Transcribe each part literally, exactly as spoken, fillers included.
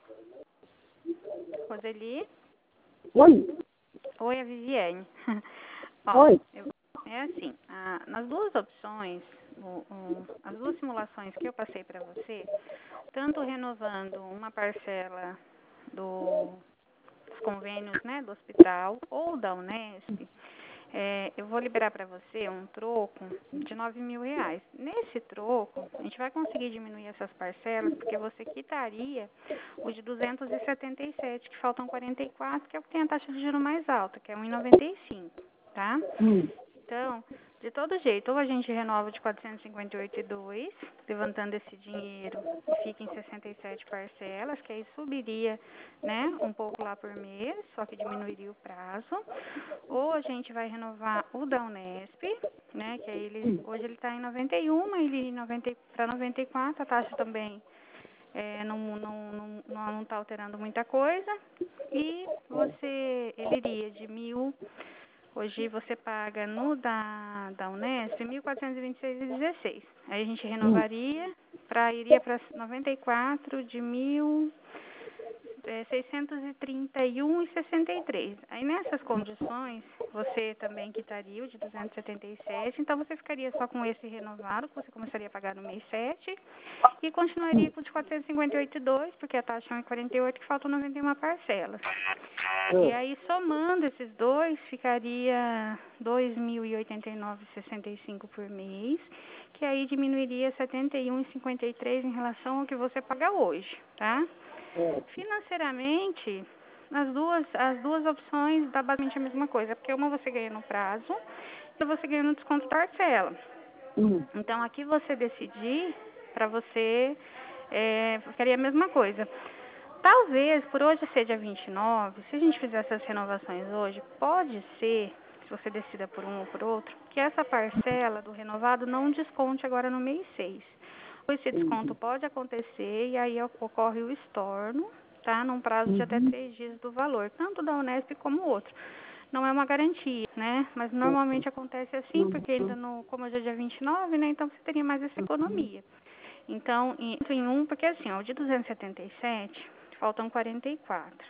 Roseli? Oi. Oi, a Viviane. Ó, Oi. eu, é assim, a, nas duas opções, o, o, as duas simulações que eu passei para você, tanto renovando uma parcela do, dos convênios, né, do hospital ou da Unesp, é, eu vou liberar para você um troco de nove mil reais. Nesse troco, a gente vai conseguir diminuir essas parcelas, porque você quitaria o de duzentos e setenta e sete, que faltam quarenta e quatro, que é o que tem a taxa de juros mais alta, que é um vírgula noventa e cinco, tá? Hum. Então, de todo jeito, ou a gente renova de quatrocentos e cinquenta e oito e dois, levantando esse dinheiro e fica em sessenta e sete parcelas, que aí subiria, né, um pouco lá por mês, só que diminuiria o prazo. Ou a gente vai renovar o da Unesp, né, que aí ele, hoje ele está em noventa e um, ele para noventa e quatro, a taxa também é, não está não, não, não, não tá alterando muita coisa. E você, ele iria de mil. Hoje você paga no da, da Unesp mil quatrocentos e vinte e seis reais e dezesseis. Aí a gente Hum. renovaria, pra, iria para noventa e quatro de mil é, seiscentos e trinta e um reais e sessenta e três. Aí nessas condições, você também quitaria o de duzentos e setenta e sete, então você ficaria só com esse renovado, que você começaria a pagar no mês sete, e continuaria com o de quatrocentos e cinquenta e oito reais e dois, porque a taxa é um vírgula quarenta e oito, que faltam noventa e uma parcelas. E É. aí, somando esses dois, ficaria dois mil e oitenta e nove reais e sessenta e cinco por mês, que aí diminuiria setenta e um reais e cinquenta e três em relação ao que você paga hoje, tá? É. Financeiramente, as duas, as duas opções dá basicamente a mesma coisa, porque uma você ganha no prazo e você ganha no desconto parcela. Hum. Então, aqui você decidir, para você, é, ficaria a mesma coisa. Talvez, por hoje ser dia vinte e nove, se a gente fizer essas renovações hoje, pode ser, se você decida por um ou por outro, que essa parcela do renovado não desconte agora no mês seis. Ou esse desconto Entendi. pode acontecer e aí ocorre o estorno, tá? Num prazo de até Uhum. três dias do valor, tanto da Unesp como o outro. Não é uma garantia, né? Mas É. normalmente acontece assim, porque ainda no, como hoje é dia vinte e nove, né? Então você teria mais essa economia. Então, em, em um, porque assim, ó, o de duzentos e setenta e sete, faltam quarenta e quatro.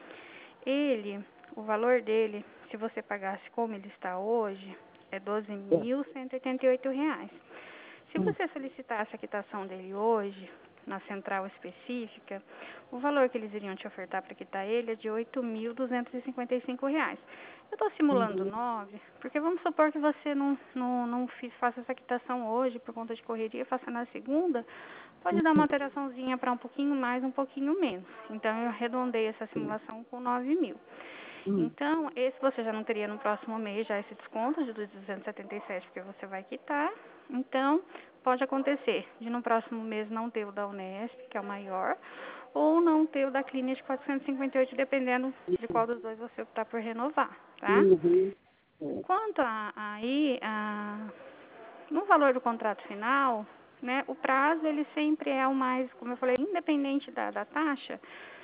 Ele, o valor dele, se você pagasse como ele está hoje, é doze É. mil cento e oitenta e oito reais. Se Hum. você solicitasse a quitação dele hoje, na central específica, o valor que eles iriam te ofertar para quitar ele é de oito mil duzentos e cinquenta e cinco reais. Eu estou simulando Uhum. nove, porque vamos supor que você não, não, não fiz, faça essa quitação hoje por conta de correria, faça na segunda, pode dar uma alteraçãozinha para um pouquinho mais, um pouquinho menos. Então, eu arredondei essa simulação com nove mil. Hum. Então, esse você já não teria no próximo mês já esse desconto de duzentos e setenta e sete, porque você vai quitar. Então, pode acontecer de no próximo mês não ter o da Unesp, que é o maior, ou não ter o da Clínica de quatrocentos e cinquenta e oito, dependendo de qual dos dois você optar por renovar, tá? Uhum. É. Quanto a, aí, a, no valor do contrato final, né, o prazo ele sempre é o mais, como eu falei, independente da, da taxa.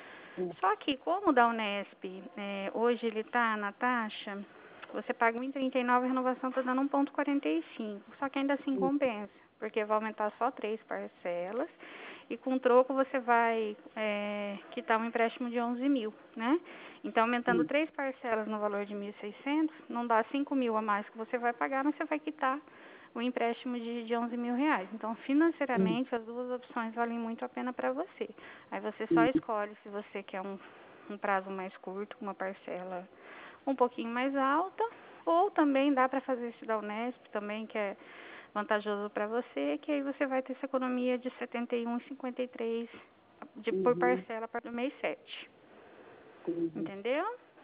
Só que como o da Unesp, é, hoje ele está na taxa, você paga um vírgula trinta e nove, a renovação está dando um vírgula quarenta e cinco. Só que ainda assim compensa, porque vai aumentar só três parcelas. E com troco você vai é, quitar um empréstimo de onze mil, né? Então, aumentando Hum. três parcelas no valor de mil e seiscentos, não dá cinco mil a mais que você vai pagar, mas você vai quitar o empréstimo de, de onze mil reais. Então, Hum. financeiramente, as duas opções valem muito a pena para você. Aí você só Hum. escolhe se você quer um, um prazo mais curto, uma parcela um pouquinho mais alta, ou também dá para fazer esse da Unesp também, que é vantajoso para você, que aí você vai ter essa economia de setenta e um reais e cinquenta e três de, por Uhum. parcela para o mês sete. Entendi. Entendeu?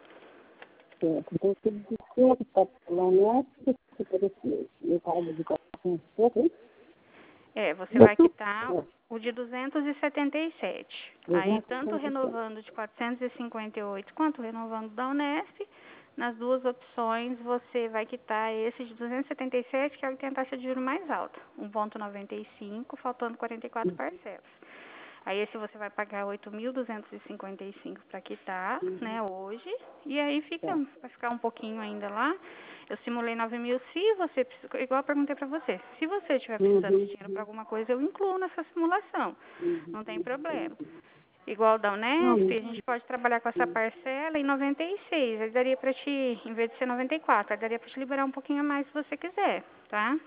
Certo. Então, se você está falando, é que você pode ser. Eu pago de quatrocentos e pouco, hein? É, você vai Isso? quitar É. o de duzentos e setenta e sete. Aí, duzentos e tanto sessenta e sete. renovando de quatrocentos e cinquenta e oito quanto renovando da Unesp, nas duas opções você vai quitar esse de duzentos e setenta e sete, que é o que tem a taxa de juros mais alta, um vírgula noventa e cinco, faltando quarenta e quatro Hum. parcelas. Aí esse você vai pagar oito mil duzentos e cinquenta e cinco para quitar, Uhum. né, hoje. E aí fica, Tá. vai ficar um pouquinho ainda lá. Eu simulei nove mil, se você, precisa- igual eu perguntei para você, se você estiver precisando de Uhum. dinheiro para alguma coisa, eu incluo nessa simulação. Uhum. Não tem problema. igual da Não, Unesp, a gente pode trabalhar com essa parcela em noventa e seis. Aí daria para te, em vez de ser noventa e quatro, aí daria para te liberar um pouquinho a mais se você quiser, tá?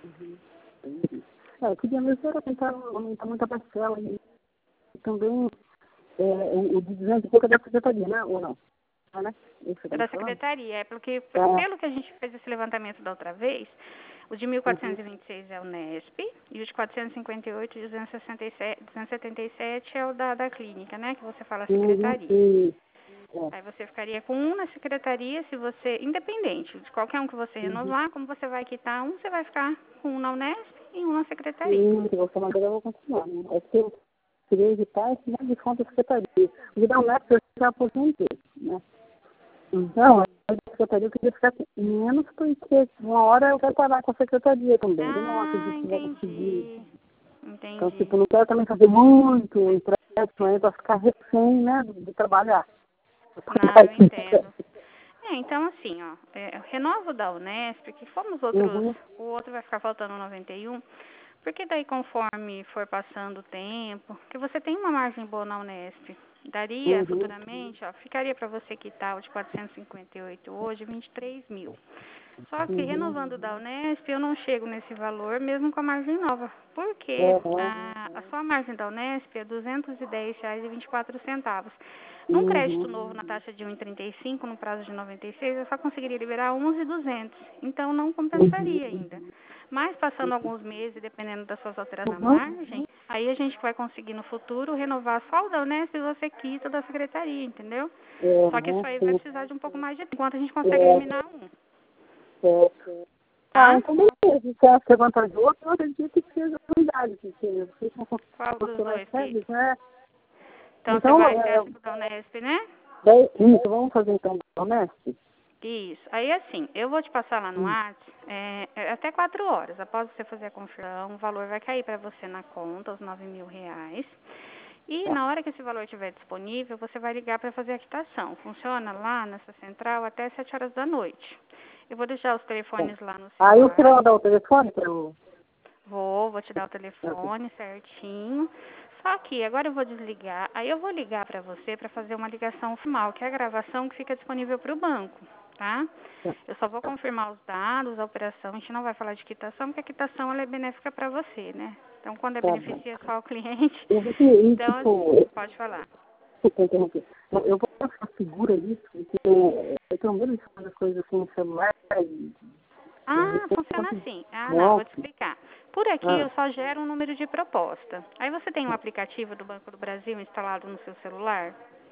é, eu queria mesmo era tentar aumentar muita parcela e também é, o, o de duzentos e pouco é da secretaria, né? Ou não? Ah, né? Isso que você tá me Da falando? secretaria, é porque É. pelo que a gente fez esse levantamento da outra vez, o de mil quatrocentos e vinte e seis é o Unesp e o de quatrocentos e cinquenta e oito e duzentos e sessenta e sete, duzentos e setenta e sete é o da, da clínica, né? Que você fala Uhum, secretaria. sim. É. Aí você ficaria com um na secretaria, se você, independente de qualquer um que você Uhum. renovar, como você vai quitar um, você vai ficar com um na Unesp e um na secretaria. Sim, de qualquer maneira eu vou continuar. Né? É que eu queria evitar esse monte de conta da secretaria. O ideal é que eu já aposentei, né? Então, a secretaria eu queria ficar com menos, porque uma hora eu quero parar com a secretaria também. Eu não Ah, acredito que vai conseguir. entendi. Então, Entendi. tipo, eu não quero também fazer muito empréstimo aí para ficar refém, né, de, de trabalhar. Não, eu entendo. É, então assim, ó, é, renova o da Unesp, que como os outros, Uhum, o outro vai ficar faltando noventa e um, porque daí conforme for passando o tempo, que você tem uma margem boa na Unesp, daria uhum, futuramente, ó, ficaria para você quitar o de quatrocentos e cinquenta e oito hoje vinte e três mil. Só que uhum, renovando da Unesp, eu não chego nesse valor mesmo com a margem nova. Porque uhum, a, a sua margem da Unesp é duzentos e dez reais e vinte e quatro centavos. Num crédito uhum, novo na taxa de um vírgula trinta e cinco no prazo de noventa e seis, eu só conseguiria liberar onze mil e duzentos. Então não uhum, compensaria ainda. Mas passando alguns meses, dependendo das suas alterações na uhum, margem, aí a gente vai conseguir no futuro renovar só o da Unesp e você quita da secretaria, entendeu? Só que isso uhum, aí vai sim, precisar de um pouco mais de tempo, enquanto a gente consegue é, eliminar um, certo. Ah, tá? então beleza. Se ela ser vantajoso, eu acredito que seja verdade, porque eu sei que não Qual dos fosse mais dois que... sério, né? Então você Então, vai, você é, acha que o da Unesp, né? daí, isso, vamos fazer então honesto? Isso. Aí assim, eu vou te passar lá no Hum, Whats, é, é até quatro horas. Após você fazer a confirmação, o valor vai cair para você na conta, os nove mil reais. E tá, na hora que esse valor estiver disponível, você vai ligar para fazer a quitação. Funciona lá nessa central até sete horas da noite. Eu vou deixar os tá. telefones lá no seu Aí eu WhatsApp. queria dar o telefone para o... Vou, vou te dar o telefone certinho. Só que agora eu vou desligar, aí eu vou ligar para você para fazer uma ligação formal, que é a gravação que fica disponível para o banco, tá? Eu só vou confirmar os dados, a operação, a gente não vai falar de quitação, porque a quitação ela é benéfica para você, né? Então, quando é Tá bom. beneficia só o cliente, Eu vou ter, e, então, tipo, pode falar. desculpa interromper. Eu eu vou ficar segura disso, porque eu eu tenho medo de fazer coisas assim no celular e de Ah, repente funciona quanto assim. Ah, não, vou te golpe. explicar. Por aqui Ah, eu só gero um número de proposta. Aí você tem um aplicativo do Banco do Brasil instalado no seu celular?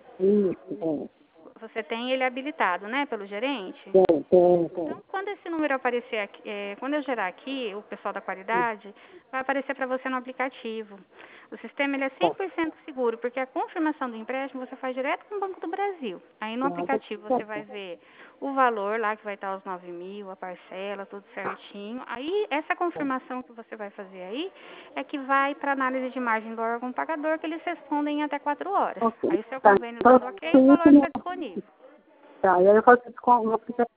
isso, Você tem ele habilitado, né, pelo gerente? tem, tem, tem, Então, tem. quando esse número aparecer aqui, é, quando eu gerar aqui, o pessoal da qualidade, vai aparecer para você no aplicativo. O sistema ele é cem Tá, por cento seguro, porque a confirmação do empréstimo você faz direto com o Banco do Brasil. Aí no tá, tá, aplicativo tá você vai bom. ver o valor lá, que vai estar os nove mil, a parcela, tudo certinho. Aí essa confirmação que você vai fazer aí é que vai para análise de margem do órgão pagador, que eles respondem em até quatro horas. Ok. Aí o seu Tá, convênio então dando ok, o valor isso fica no... disponível. Tá, e aí eu faço isso com o aplicativo.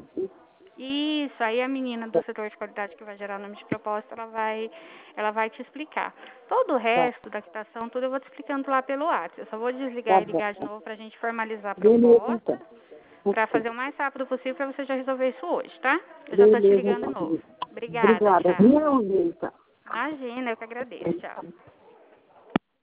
Isso, aí a menina do setor de qualidade que vai gerar o nome de propósito, ela vai, ela vai te explicar. Todo o Tá, resto da quitação, tudo eu vou te explicando lá pelo WhatsApp. Eu só vou tá desligar e bom. ligar de novo para a gente formalizar a Beleza, proposta, então. para Ok. fazer o mais rápido possível para você já resolver isso hoje, tá? Eu já tô te Beleza, ligando de então. novo. Obrigada, Obrigada. tchau. Meu Deus, tá. Imagina, eu que agradeço, tchau.